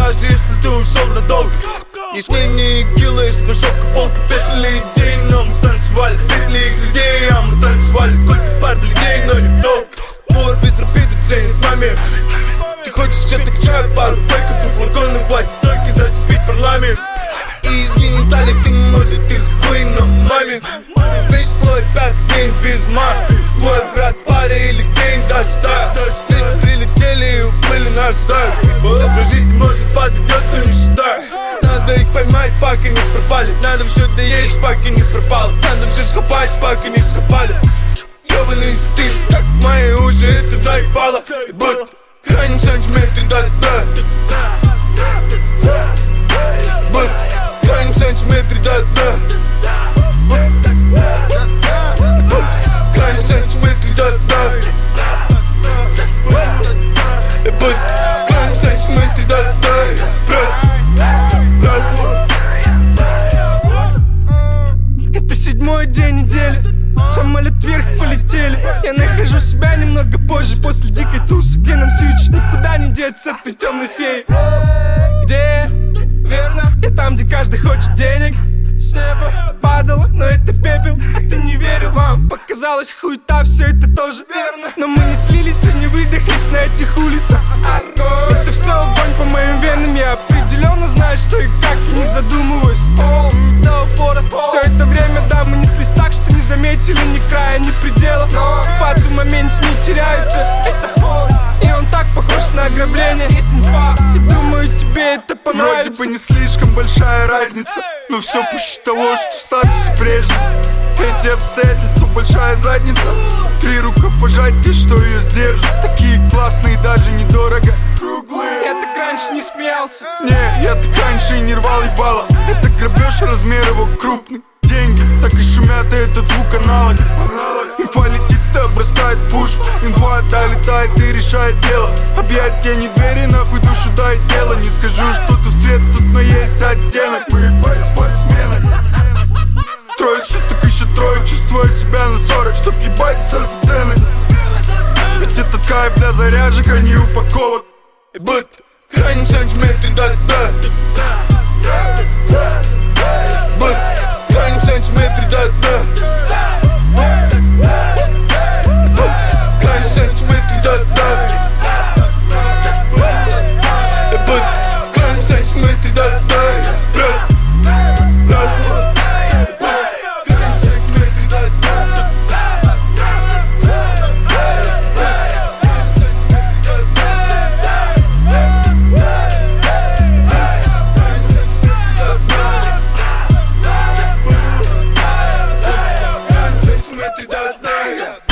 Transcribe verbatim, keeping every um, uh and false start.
даже если ты ушел надолго. Не смени кило из вершок полка. Петли идей, но мы танцевали. Петли их людей, а мы танцевали. Сколько пар людей, но немного. Повар без рапида ценит момент. Ты хочешь что-то к чаю, пару пэков и флаконы хватит только зацепить парламент. И из гениталий ты может, ты хуй на маме. Весь слой пятый день без марки. Твой брат паря или день даже так. Вместе прилетели и уплыли наш стар. Образ жизни может подойдет, но не считай. Надо их поймать, пока не пропали. Надо все доесть, пока не пропало. Надо все схопать, пока не схопали. Ёбаный стиль, как мои уши, это заебало. Будто в крайнем сантиметре, да-да-да. Будто в крайнем сантиметре, да-да. Будто в крайнем сантиметре, да-да. Будто в крайнем сантиметре, да-да. Это седьмой день недели, самолет вверх полетели. Я нахожу себя немного позже, после дикой тусы, где нам сьюч. Никуда не деться от той темной феи. Где? Верно, я там, где каждый хочет денег. С неба падало, но это пепел. А ты не верил, вам показалось хуета, все это тоже верно. Но мы не слились и не выдохлись на этих улицах. Это все огонь по моим венам. Я определенно знаю, что и как, и не задумываюсь до упора. Все это время, да, мы неслись так, что не заметили ни края, ни предела. Пальцы в моменте не теряются. Это ход, и он так похож на ограбление. Есть инфа, и думаю, тебе это понравится. Вроде бы не слишком большая разница, но все пуще того, что в статусе прежде. Эти обстоятельства большая задница. Три рукопожатия, что ее сдержит. Такие классные, даже недорого. Круглые. Я так раньше не смеялся. Не, я так раньше и не рвал ебало. Это грабеж, размер его крупный. Деньги так и шумят, и этот звук аналог. Инфа летит и обрастает пуш. Инфа долетает и решает дело. Объять тени двери, нахуй душу дай тело. Не скажу, что ты в цвет тут, но есть оттенок. Мы ебать спортсмены. Трое суток, еще трое, чувствую себя на сорок, чтоб ебать со сцены. Ведь этот кайф для заряжек, а не упаковок. Будто в крайнем сантиметре, да-да. Будто в крайнем сантиметре, да-да. Будто в крайнем сантиметре, да-да. Будто в крайнем сантиметре, да-да. Yeah.